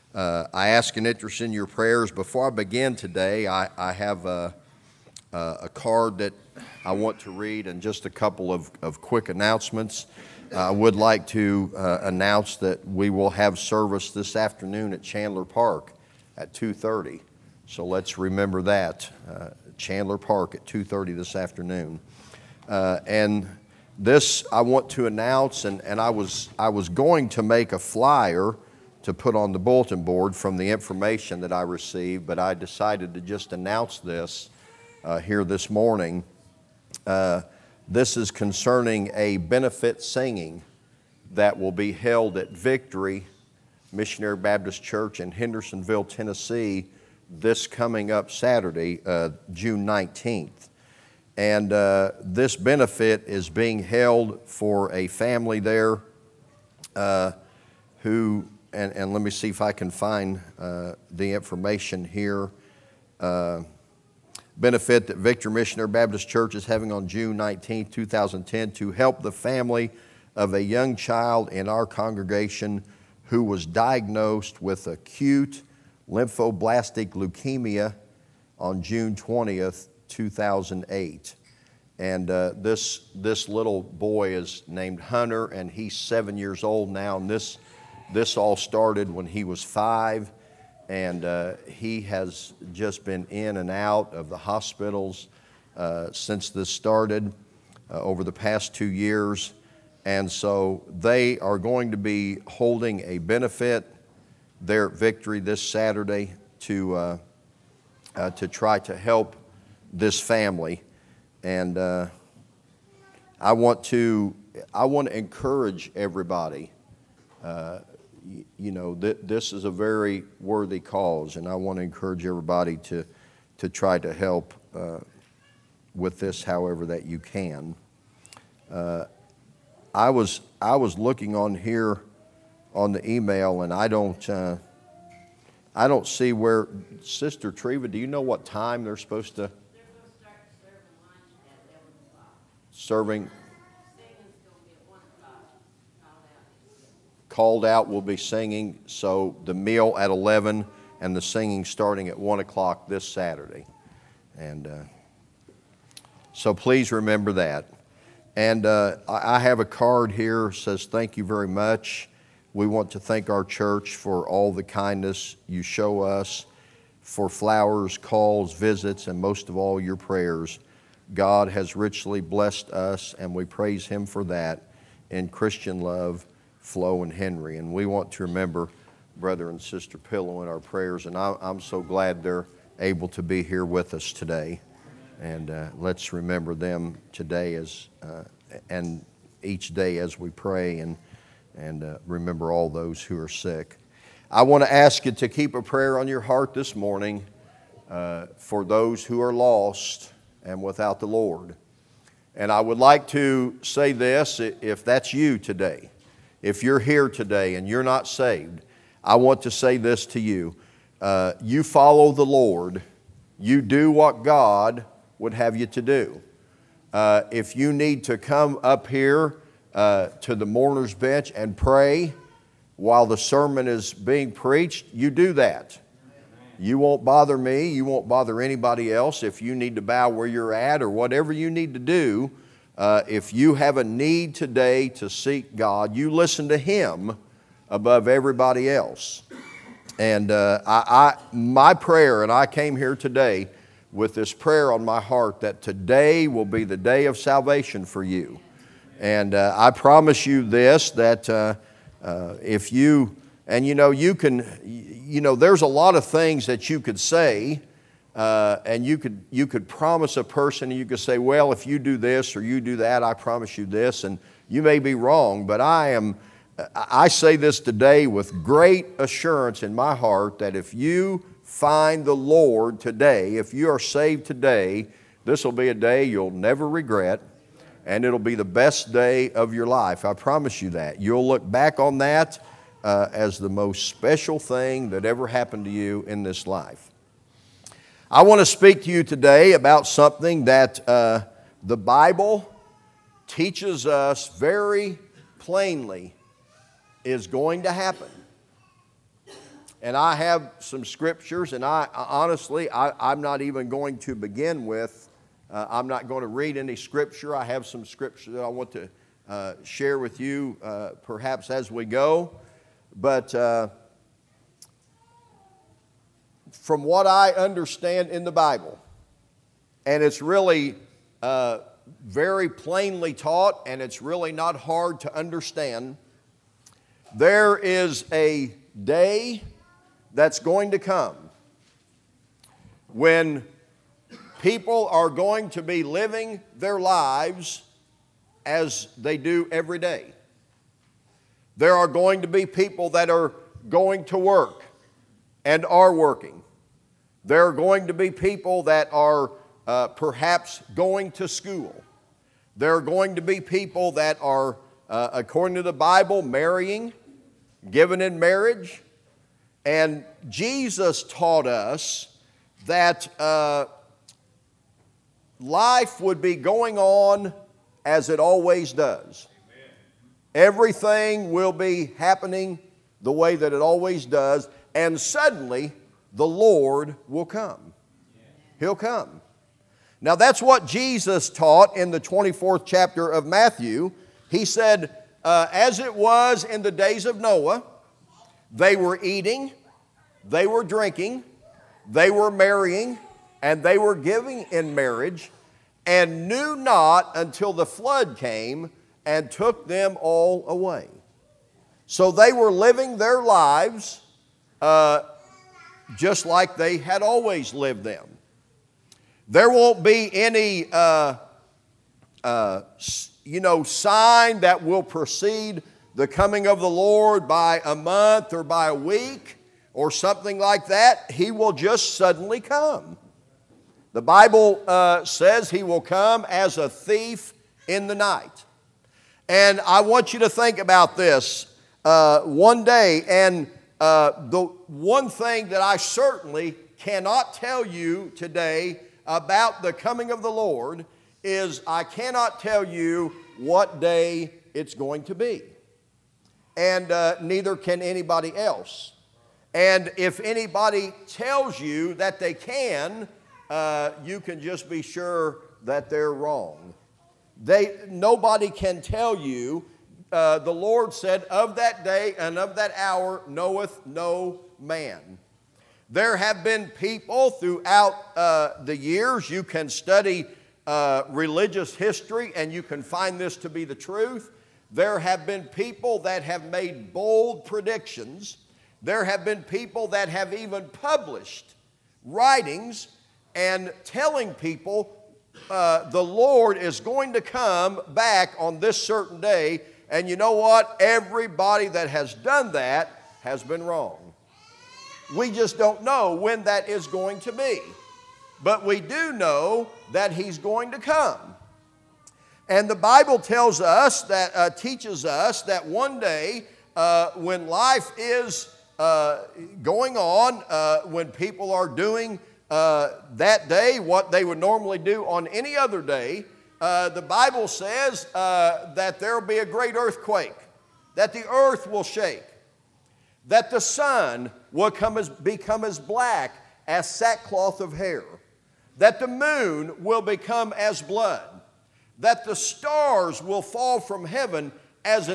I ask an interest in your prayers. Before I begin today, I have a card that I want to read and just a couple of quick announcements. I would like to announce that we will have service this afternoon at Chandler Park at 2:30. So let's remember that, Chandler Park at 2:30 this afternoon. And this I want to announce, and I was going to make a flyer to put on the bulletin board from the information that I received, but I decided to just announce this here this morning. This is concerning a benefit singing that will be held at Victory Missionary Baptist Church in Hendersonville, Tennessee, this coming up Saturday, June 19th. And this benefit is being held for a family there who, and let me see if I can find the information here. Benefit that Victory Missionary Baptist Church is having on June 19, 2010 to help the family of a young child in our congregation who was diagnosed with acute lymphoblastic leukemia on June 20th, 2008. And this little boy is named Hunter, and he's 7 years old now. And this all started when he was 5. And he has just been in and out of the hospitals since this started over the past 2 years. And so they are going to be holding a benefit there at Victory this Saturday to try to help this family. And I want to encourage everybody. This is a very worthy cause, and I want to encourage everybody to try to help with this however that you can. I was looking on here on the email, and I don't see where, Sister Treva, do you know what time they're supposed to? They're going to start serving lunch at 11 o'clock. Serving. Called out will be singing, so the meal at 11 and the singing starting at 1 o'clock this Saturday. And so please remember that. And I have a card here that says, thank you very much. We want to thank our church for all the kindness you show us, for flowers, calls, visits, and most of all, your prayers. God has richly blessed us, and we praise Him for that in Christian love, Flo and Henry. And we want to remember Brother and Sister Pillow in our prayers, and I'm so glad they're able to be here with us today. And let's remember them today and each day as we pray and remember all those who are sick. I want to ask you to keep a prayer on your heart this morning for those who are lost and without the Lord. And I would like to say this, if that's you today, if you're here today and you're not saved, I want to say this to you. You follow the Lord. You do what God would have you to do. If you need to come up here to the mourner's bench and pray while the sermon is being preached, you do that. You won't bother me. You won't bother anybody else. If you need to bow where you're at or whatever you need to do, if you have a need today to seek God, you listen to Him above everybody else. And my prayer, and I came here today with this prayer on my heart, that today will be the day of salvation for you. And I promise you this, that if you, and you can, there's a lot of things that you could say, and you could promise a person, and you could say, well, if you do this or you do that, I promise you this, and you may be wrong, but I say this today with great assurance in my heart that if you find the Lord today, if you are saved today, this will be a day you'll never regret, and it'll be the best day of your life. I promise you that. You'll look back on that as the most special thing that ever happened to you in this life. I want to speak to you today about something that the Bible teaches us very plainly is going to happen. And I have some scriptures, and I'm not even going to begin with, I'm not going to read any scripture. I have some scripture that I want to share with you perhaps as we go. But from what I understand in the Bible, and it's really very plainly taught, and it's really not hard to understand, there is a day that's going to come when people are going to be living their lives as they do every day. There are going to be people that are going to work and are working. There are going to be people that are perhaps going to school. There are going to be people that are, according to the Bible, marrying, given in marriage. And Jesus taught us that life would be going on as it always does. Amen. Everything will be happening the way that it always does, and suddenly the Lord will come. He'll come. Now that's what Jesus taught in the 24th chapter of Matthew. He said, as it was in the days of Noah, they were eating, they were drinking, they were marrying, and they were giving in marriage, and knew not until the flood came and took them all away. So they were living their lives just like they had always lived them. There won't be any sign that will precede the coming of the Lord by a month or by a week or something like that. He will just suddenly come. The Bible says He will come as a thief in the night. And I want you to think about this one day. And the one thing that I certainly cannot tell you today about the coming of the Lord is I cannot tell you what day it's going to be. And neither can anybody else. And if anybody tells you that they can, you can just be sure that they're wrong. Nobody can tell you. The Lord said, of that day and of that hour knoweth no man. There have been people throughout the years. You can study religious history and you can find this to be the truth. There have been people that have made bold predictions. There have been people that have even published writings and telling people the Lord is going to come back on this certain day. And you know what? Everybody that has done that has been wrong. We just don't know when that is going to be. But we do know that He's going to come. And the Bible tells us that, teaches us that one day when life is going on, when people are doing that day what they would normally do on any other day, the Bible says that there will be a great earthquake, that the earth will shake, that the sun will become as black as sackcloth of hair, that the moon will become as blood, that the stars will fall from heaven as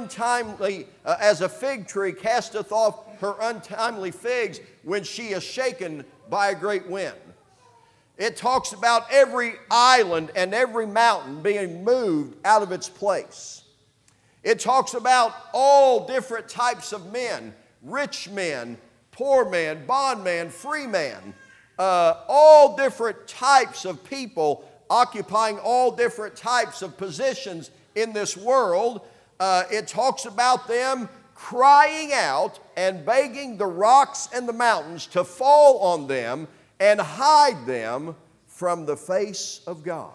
as a fig tree casteth off her untimely figs when she is shaken by a great wind. It talks about every island and every mountain being moved out of its place. It talks about all different types of men, rich men, poor men, bondman, free man, all different types of people occupying all different types of positions in this world. It talks about them crying out and begging the rocks and the mountains to fall on them and hide them from the face of God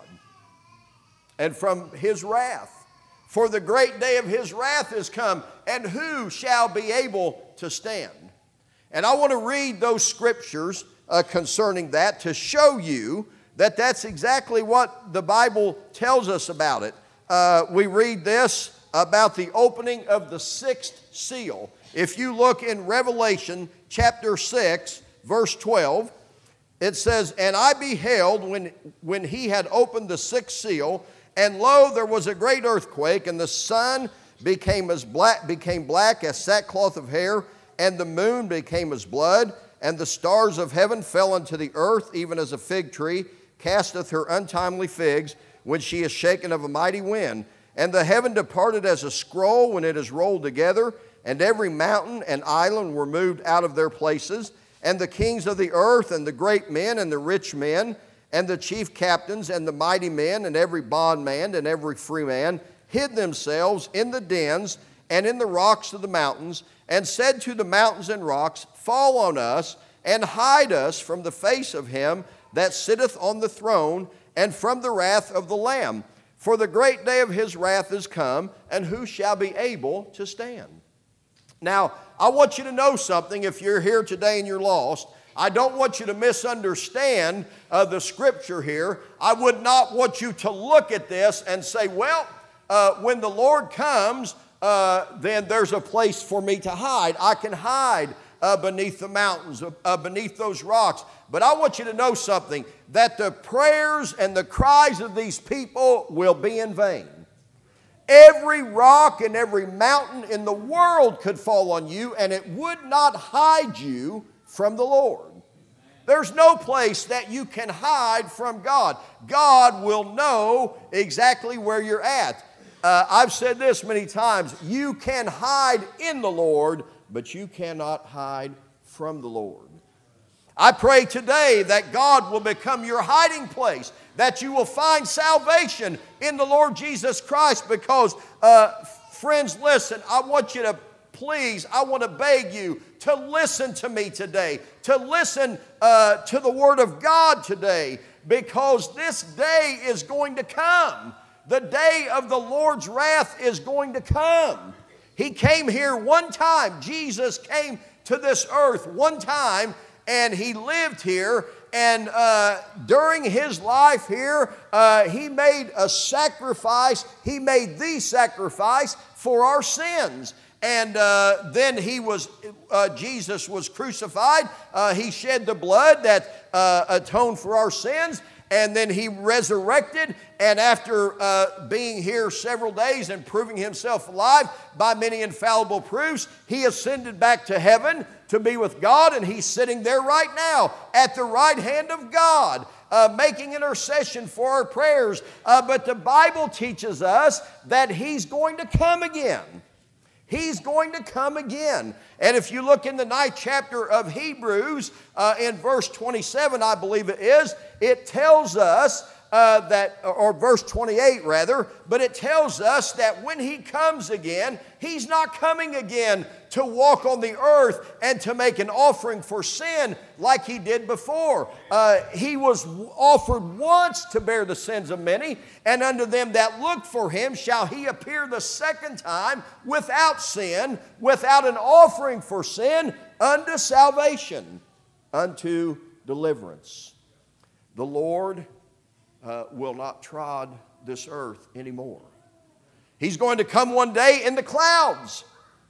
and from His wrath. For the great day of His wrath is come, and who shall be able to stand? And I want to read those scriptures concerning that to show you that that's exactly what the Bible tells us about it. We read this about the opening of the sixth seal. If you look in Revelation chapter 6, verse 12, it says, "And I beheld when he had opened the sixth seal, and lo, there was a great earthquake, and the sun became black as sackcloth of hair, and the moon became as blood, and the stars of heaven fell unto the earth, even as a fig tree casteth her untimely figs when she is shaken of a mighty wind. And the heaven departed as a scroll when it is rolled together, and every mountain and island were moved out of their places. And the kings of the earth, and the great men, and the rich men, and the chief captains, and the mighty men, and every bondman, and every free man, hid themselves in the dens and in the rocks of the mountains, and said to the mountains and rocks, Fall on us, and hide us from the face of him that sitteth on the throne, and from the wrath of the Lamb. For the great day of his wrath is come, and who shall be able to stand?" Now, I want you to know something if you're here today and you're lost. I don't want you to misunderstand the scripture here. I would not want you to look at this and say, well, when the Lord comes, then there's a place for me to hide. I can hide beneath the mountains, beneath those rocks. But I want you to know something, that the prayers and the cries of these people will be in vain. Every rock and every mountain in the world could fall on you, and it would not hide you from the Lord. There's no place that you can hide from God. God will know exactly where you're at. I've said this many times, you can hide in the Lord, but you cannot hide from the Lord. I pray today that God will become your hiding place, that you will find salvation in the Lord Jesus Christ, because, friends, listen, I want you to please, I want to beg you to listen to me today, to listen to the Word of God today, because this day is going to come. The day of the Lord's wrath is going to come. He came here one time. Jesus came to this earth one time, and He lived here. And during His life here, He made a sacrifice. He made the sacrifice for our sins. And then Jesus was crucified. He shed the blood that atoned for our sins. And then He resurrected, and after being here several days and proving Himself alive by many infallible proofs, He ascended back to heaven to be with God, and He's sitting there right now at the right hand of God, making intercession for our prayers. But the Bible teaches us that He's going to come again. He's going to come again. And if you look in the 9th chapter of Hebrews, in verse 27, I believe it is, it tells us or verse 28 rather, but it tells us that when He comes again, He's not coming again to walk on the earth and to make an offering for sin like He did before. He was offered once to bear the sins of many, and unto them that look for Him shall He appear the second time without sin, without an offering for sin, unto salvation, unto deliverance. The Lord will not trod this earth anymore. He's going to come one day in the clouds.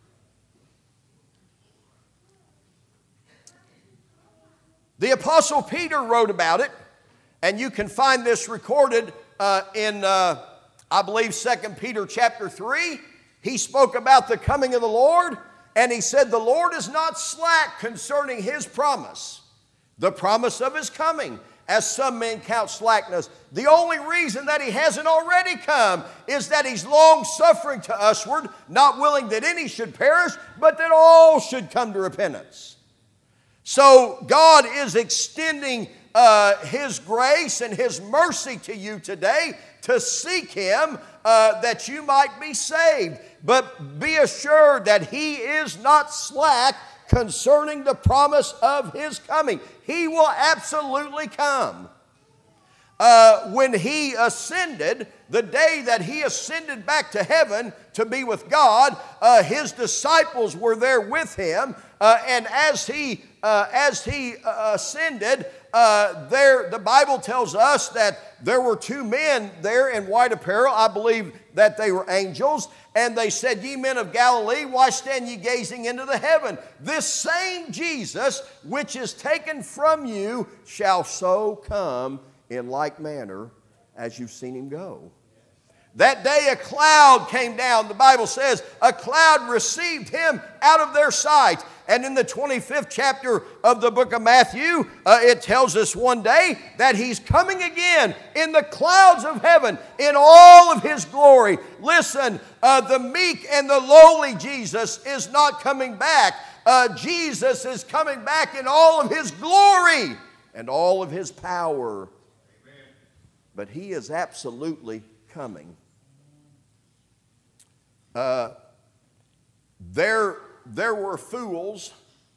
The Apostle Peter wrote about it, and you can find this recorded in, I believe, 2 Peter chapter 3. He spoke about the coming of the Lord, and he said, "The Lord is not slack concerning His promise, the promise of His coming, as some men count slackness." The only reason that He hasn't already come is that He's long-suffering to usward, not willing that any should perish, but that all should come to repentance. So God is extending His grace and His mercy to you today to seek Him that you might be saved. But be assured that He is not slack concerning the promise of His coming. He will absolutely come. When He ascended, the day that He ascended back to heaven to be with God, His disciples were there with Him. And as he ascended, the Bible tells us that there were two men there in white apparel. I believe that they were angels. And they said, "Ye men of Galilee, why stand ye gazing into the heaven? This same Jesus, which is taken from you, shall so come in like manner as you've seen him go." That day a cloud came down. The Bible says a cloud received him out of their sight. And in the 25th chapter of the book of Matthew, it tells us one day that he's coming again in the clouds of heaven in all of his glory. Listen, the meek and the lowly Jesus is not coming back. Jesus is coming back in all of his glory and all of his power. Amen. But he is absolutely coming. There were fools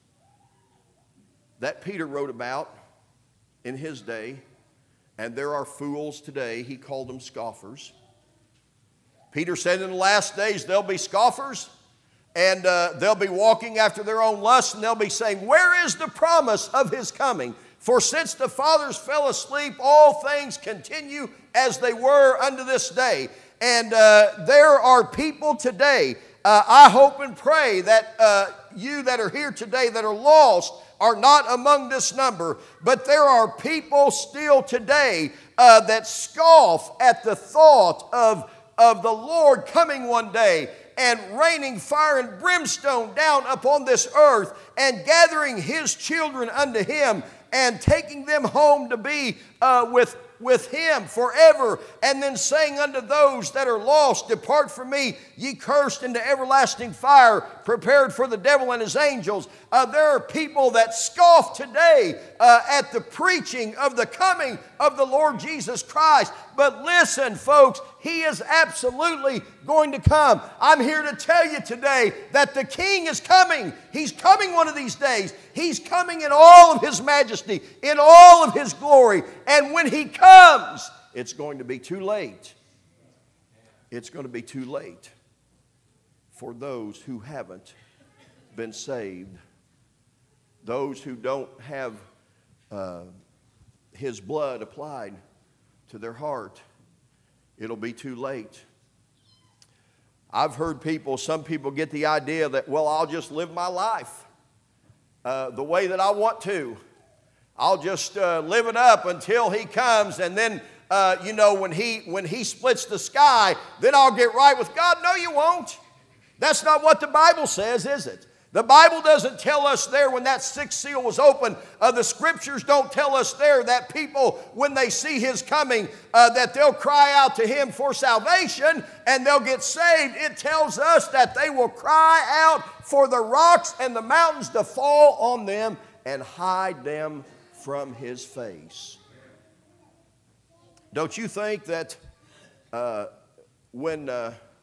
that Peter wrote about in his day, and there are fools today. He called them scoffers. Peter said in the last days there'll be scoffers, and they'll be walking after their own lusts, and they'll be saying, "Where is the promise of his coming? For since the fathers fell asleep, all things continue as they were unto this day." And there are people today, I hope and pray that you that are here today that are lost are not among this number, but there are people still today that scoff at the thought of the Lord coming one day and raining fire and brimstone down upon this earth and gathering his children unto him and taking them home to be with him forever, and then saying unto those that are lost, "Depart from me, ye cursed, into everlasting fire, prepared for the devil and his angels." There are people that scoff today at the preaching of the coming of the Lord Jesus Christ. But listen, folks, he is absolutely going to come. I'm here to tell you today that the King is coming. He's coming one of these days. He's coming in all of his majesty, in all of his glory. And when he comes, it's going to be too late. It's going to be too late for those who haven't been saved, those who don't have his blood applied to their heart. It'll be too late. I've heard some people get the idea that, well, I'll just live my life the way that I want to. I'll just live it up until he comes, and then, when he splits the sky, then I'll get right with God. No, you won't. That's not what the Bible says, is it? The Bible doesn't tell us there when that sixth seal was opened. The Scriptures don't tell us there that people, when they see his coming, that they'll cry out to him for salvation and they'll get saved. It tells us that they will cry out for the rocks and the mountains to fall on them and hide them from his face. Don't you think that when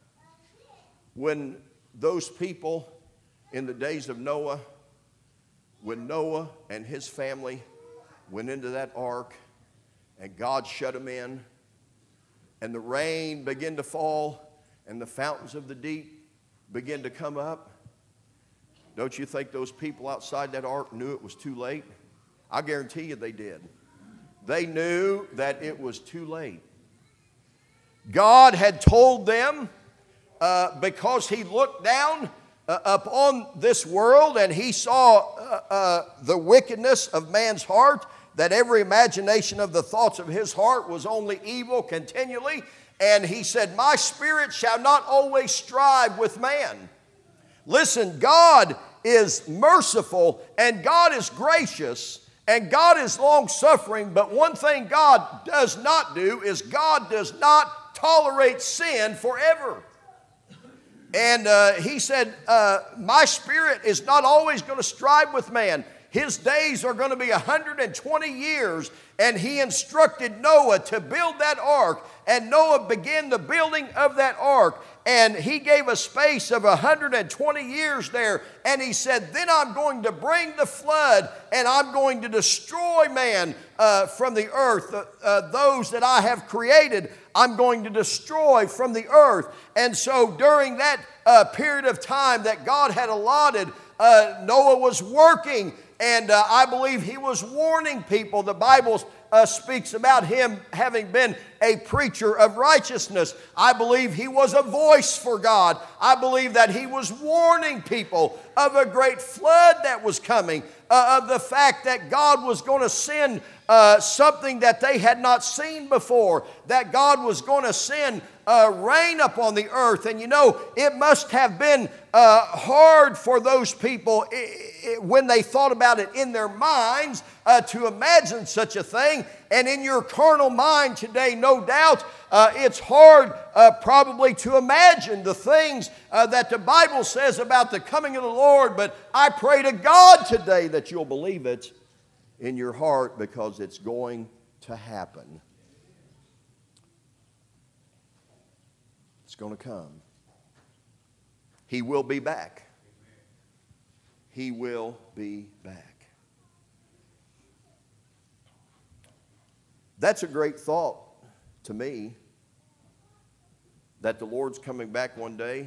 those people in the days of Noah, when Noah and his family went into that ark and God shut them in and the rain began to fall and the fountains of the deep began to come up, don't you think those people outside that ark knew it was too late? I guarantee you they did. They knew that it was too late. God had told them because he looked down upon this world and he saw the wickedness of man's heart, that every imagination of the thoughts of his heart was only evil continually. And he said, "My spirit shall not always strive with man." Listen, God is merciful and God is gracious and God is long-suffering, but one thing God does not do is God does not tolerate sin forever. And he said, "My spirit is not always going to strive with man." His days are going to be 120 years. And he instructed Noah to build that ark. And Noah began the building of that ark. And he gave a space of 120 years there. And he said, "Then I'm going to bring the flood and I'm going to destroy man from the earth. Those that I have created, I'm going to destroy from the earth." And so during that period of time that God had allotted, Noah was working And I believe he was warning people. The Bible speaks about him having been a preacher of righteousness. I believe he was a voice for God. I believe that he was warning people of a great flood that was coming, of the fact that God was going to send something that they had not seen before, that God was going to send rain upon the earth. And you know, it must have been hard for those people when they thought about it in their minds to imagine such a thing. And in your carnal mind today, no doubt, it's hard probably to imagine the things that the Bible says about the coming of the Lord. But I pray to God today that you'll believe it in your heart, because it's going to happen. It's going to come. He will be back. He will be back. That's a great thought to me, that the Lord's coming back one day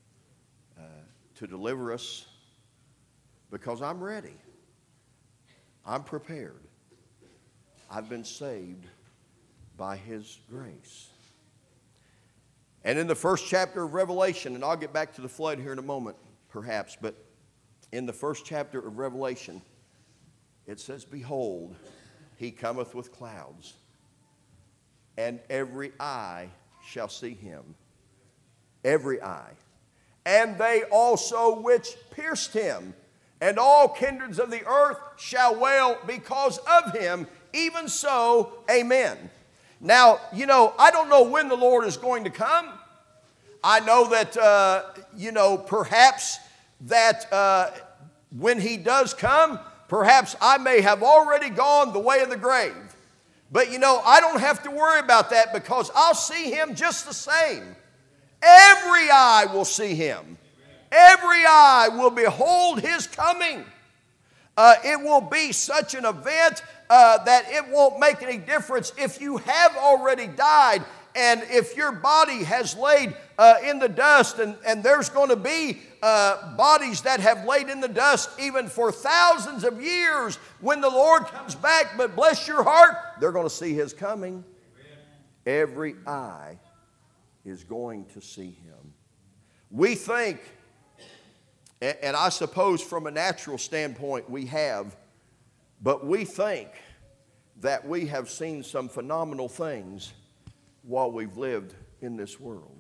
to deliver us, because I'm ready. I'm prepared. I've been saved by His grace. And in the first chapter of Revelation, and I'll get back to the flood here in a moment, perhaps, but in the first chapter of Revelation, it says, "Behold, He cometh with clouds, and every eye shall see Him." Every eye. "And they also which pierced Him, and all kindreds of the earth shall wail because of Him. Even so, amen." Now, you know, I don't know when the Lord is going to come. I know that, perhaps that when He does come, perhaps I may have already gone the way of the grave. But, you know, I don't have to worry about that, because I'll see Him just the same. Every eye will see Him. Every eye will behold His coming. It will be such an event that it won't make any difference if you have already died, and if your body has laid in the dust, and there's going to be bodies that have laid in the dust even for thousands of years when the Lord comes back. But bless your heart, they're going to see His coming. Amen. Every eye is going to see Him. We think, and I suppose from a natural standpoint we have, but we think that we have seen some phenomenal things while we've lived in this world.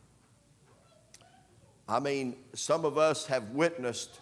I mean, some of us have witnessed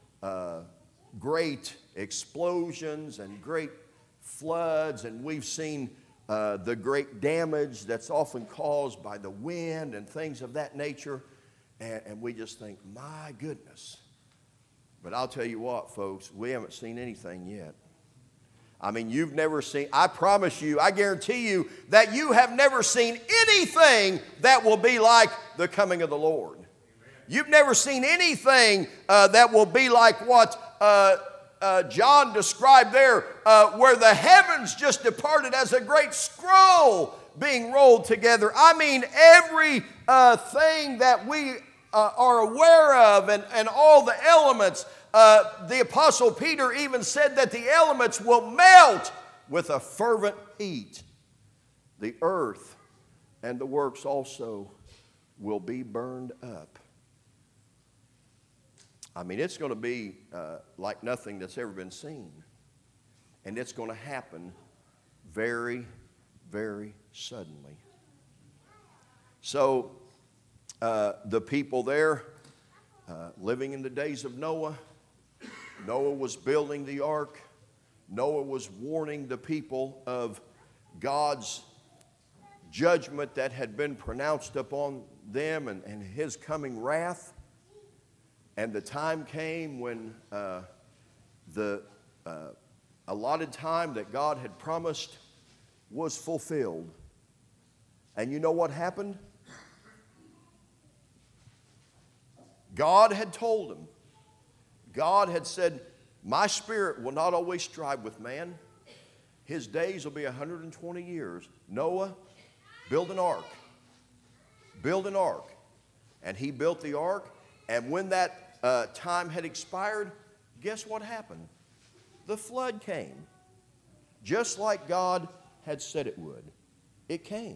great explosions and great floods, and we've seen the great damage that's often caused by the wind and things of that nature. And we just think, my goodness. But I'll tell you what, folks, we haven't seen anything yet. I mean, you've never seen, I promise you, I guarantee you, that you have never seen anything that will be like the coming of the Lord. Amen. You've never seen anything that will be like what John described there, where the heavens just departed as a great scroll being rolled together. I mean, every thing that we are aware of, and all the elements. The Apostle Peter even said that the elements will melt with a fervent heat. The earth and the works also will be burned up. I mean, it's going to be like nothing that's ever been seen. And it's going to happen very, very suddenly. So, the people there, living in the days of Noah, Noah was building the ark. Noah was warning the people of God's judgment that had been pronounced upon them, and His coming wrath. And the time came when the allotted time that God had promised was fulfilled. And you know what happened? God had told him. God had said, "My spirit will not always strive with man. His days will be 120 years. Noah, build an ark. Build an ark." And he built the ark. And when that time had expired, guess what happened? the flood came. Just like God had said it would. It came.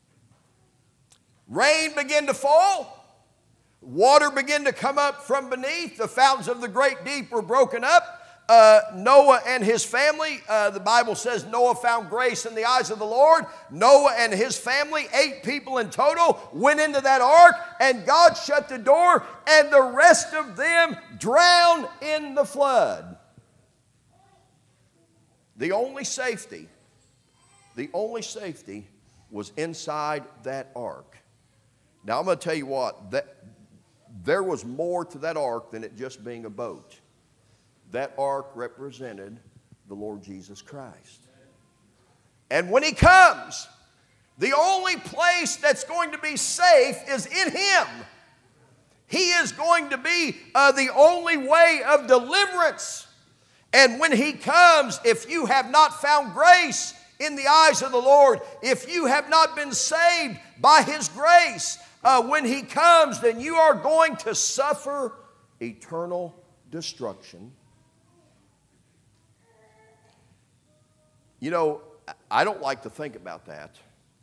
Rain began to fall. Water began to come up from beneath. The fountains of the great deep were broken up. Noah and his family, the Bible says Noah found grace in the eyes of the Lord. Noah and his family, 8 people in total, went into that ark, and God shut the door, and the rest of them drowned in the flood. The only safety was inside that ark. Now I'm going to tell you what, that there was more to that ark than it just being a boat. That ark represented the Lord Jesus Christ. And when He comes, the only place that's going to be safe is in Him. He is going to be the only way of deliverance. And when He comes, if you have not found grace in the eyes of the Lord, if you have not been saved by His grace, when He comes, then you are going to suffer eternal destruction. You know, I don't like to think about that,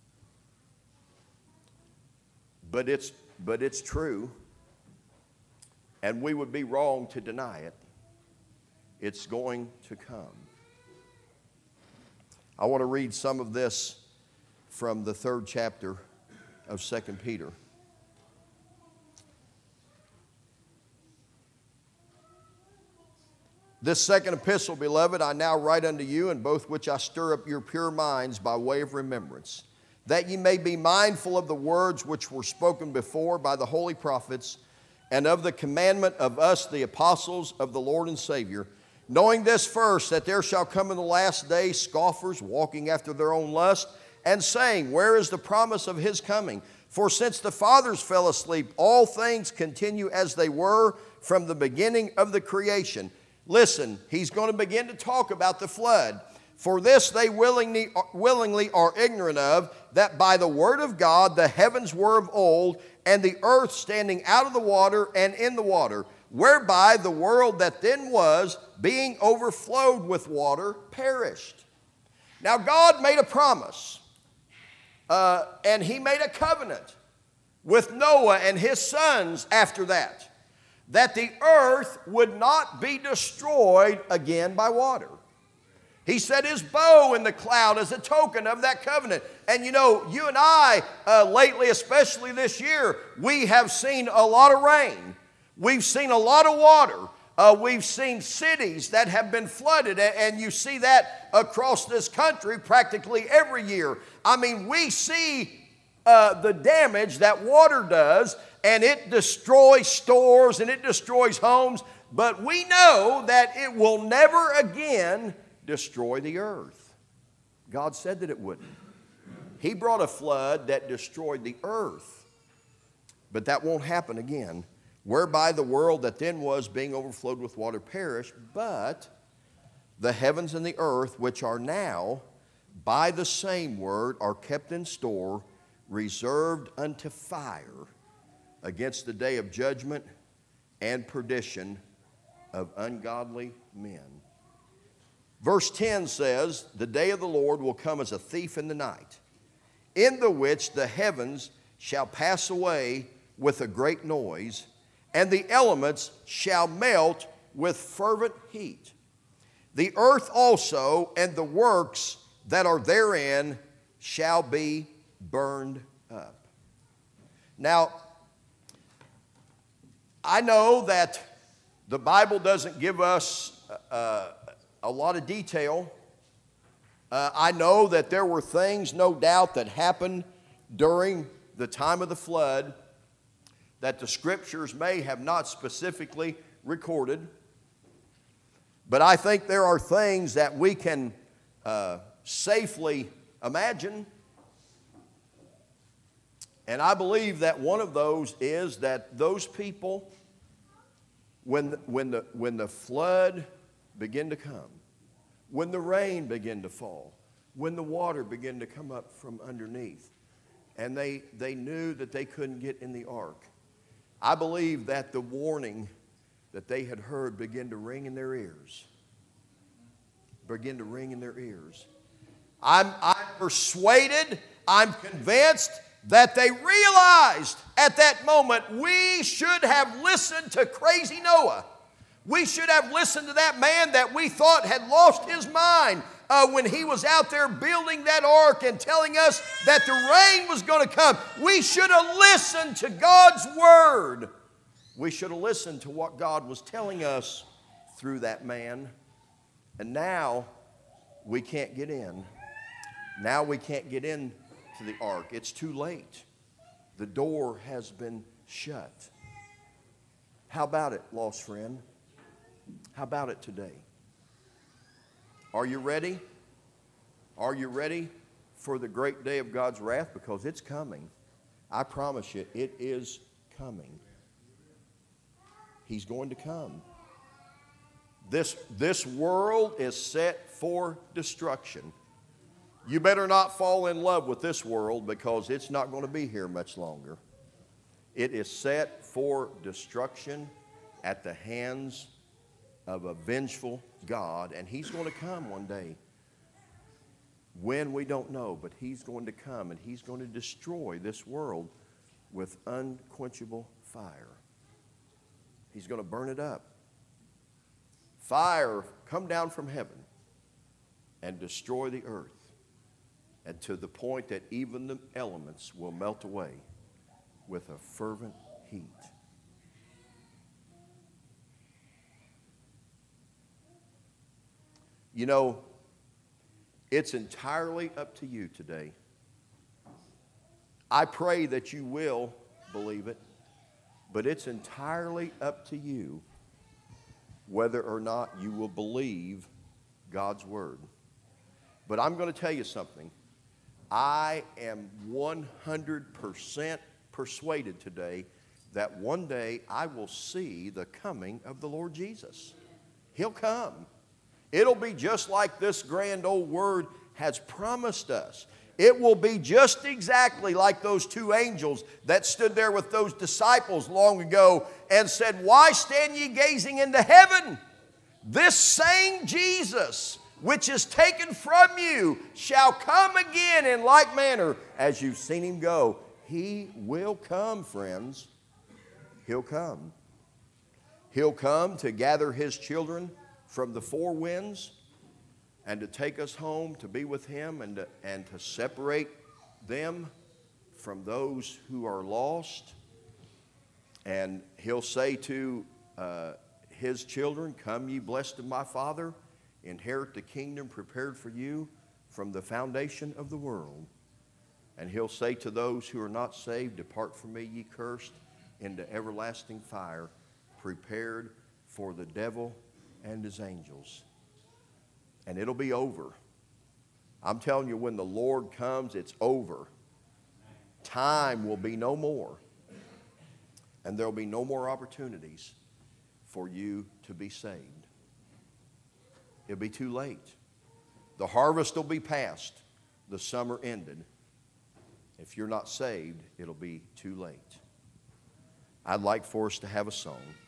but it's true, and we would be wrong to deny it. It's going to come. I want to read some of this from the 3rd chapter of 2 Peter. This second epistle, beloved, I now write unto you, in both which I stir up your pure minds by way of remembrance, that ye may be mindful of the words which were spoken before by the holy prophets, and of the commandment of us, the apostles of the Lord and Savior, knowing this first, that there shall come in the last days scoffers, walking after their own lust, and saying, where is the promise of His coming? For since the fathers fell asleep, all things continue as they were from the beginning of the creation. Listen, he's going to begin to talk about the flood. For this they willingly are ignorant of, that by the word of God the heavens were of old, and the earth standing out of the water and in the water, whereby the world that then was, being overflowed with water, perished. Now God made a promise, and He made a covenant with Noah and his sons after that the earth would not be destroyed again by water. He set His bow in the cloud as a token of that covenant. And you know, you and I, lately, especially this year, we have seen a lot of rain. We've seen a lot of water. We've seen cities that have been flooded, and you see that across this country practically every year. I mean, we see the damage that water does, and it destroys stores and it destroys homes, but we know that it will never again destroy the earth. God said that it wouldn't. He brought a flood that destroyed the earth, but that won't happen again, whereby the world that then was, being overflowed with water, perished, but the heavens and the earth, which are now by the same word, are kept in store, reserved unto fire, against the day of judgment and perdition of ungodly men. Verse 10 says, the day of the Lord will come as a thief in the night, in the which the heavens shall pass away with a great noise, and the elements shall melt with fervent heat. The earth also and the works that are therein shall be burned up. Now, I know that the Bible doesn't give us a lot of detail. I know that there were things, no doubt, that happened during the time of the flood that the Scriptures may have not specifically recorded. But I think there are things that we can safely imagine. And I believe that one of those is that those people, when the flood began to come, when the rain began to fall, when the water began to come up from underneath, and they knew that they couldn't get in the ark, I believe that the warning that they had heard began to ring in their ears. begin to ring in their ears. I'm persuaded, I'm convinced that they realized at that moment we should have listened to crazy Noah. We should have listened to that man that we thought had lost his mind when he was out there building that ark and telling us that the rain was going to come. We should have listened to God's word. We should have listened to what God was telling us through that man. And now we can't get in. Now we can't get in to the ark. It's too late. The door has been shut. How about it, lost friend? How about it today? Are you ready? Are you ready for the great day of God's wrath? Because it's coming. I promise you, it is coming. He's going to come. This world is set for destruction. You better not fall in love with this world because it's not going to be here much longer. It is set for destruction at the hands of a vengeful God, and He's going to come one day. When, we don't know, but He's going to come and He's going to destroy this world with unquenchable fire. He's going to burn it up. Fire come down from heaven and destroy the earth, and to the point that even the elements will melt away with a fervent heat. You know, it's entirely up to you today. I pray that you will believe it, but it's entirely up to you whether or not you will believe God's word. But I'm going to tell you something. I am 100% persuaded today that one day I will see the coming of the Lord Jesus. He'll come. It'll be just like this grand old word has promised us. It will be just exactly like those two angels that stood there with those disciples long ago and said, "Why stand ye gazing into heaven? This same Jesus, which is taken from you, shall come again in like manner as you've seen Him go." He will come, friends. He'll come. He'll come to gather His children from the four winds and to take us home to be with Him and to separate them from those who are lost. And He'll say to His children, "Come ye blessed of my Father, inherit the kingdom prepared for you from the foundation of the world." And He'll say to those who are not saved, "Depart from me, ye cursed, into everlasting fire, prepared for the devil and his angels." And it'll be over. I'm telling you, when the Lord comes, it's over. Time will be no more. And there'll be no more opportunities for you to be saved. It'll be too late. The harvest will be past. The summer ended. If you're not saved, it'll be too late. I'd like for us to have a song.